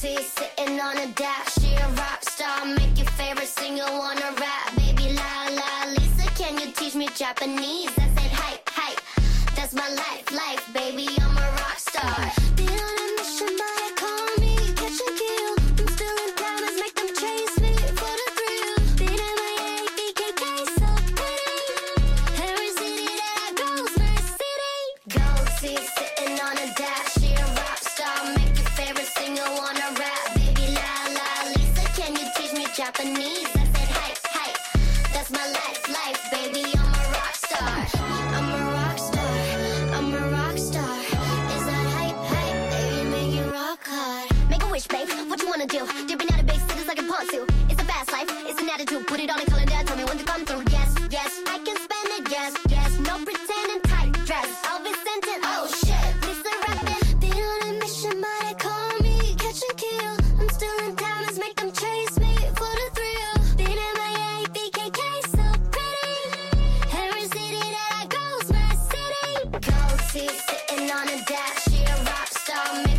teeth sitting on a dash. She a rock star, make your favorite singer wanna rap. Baby la la Lisa, can you teach me Japanese? I said hype, hype, that's my life, baby, I'm a rock star. Been on a mission, but they call me catch and kill. I'm still in diamonds, make them chase me for the thrill. Been in my BKK, so pretty. Every city that I go's my city. Gold teeth sitting on a dash. She a rock star, make your favorite singer wanna rap. Baby la la Lisa, can you teach me Japanese? I said hype, hype, that's my life, baby, I'm a rock star. I'm a rock star, I'm a rock star. Is that hype, hype, baby, make it rock hard. Make a wish, babe, what you wanna do? Dipping out of big cities like a ponzu. It's a fast life, it's an attitude. Put it on a calendar, tell me when to come through. Yes, yes, I can spend it, yes, yes. No pretending, tight dress, I'll be sent it. Oh shit, Lisa rapping. Been on a mission, but they call me catch and kill. I'm still in diamonds, make them chase me for the thrill. Been in my BKK, so pretty. Every city that I go's my city. Gold teeth sitting on a dash. She a rock star,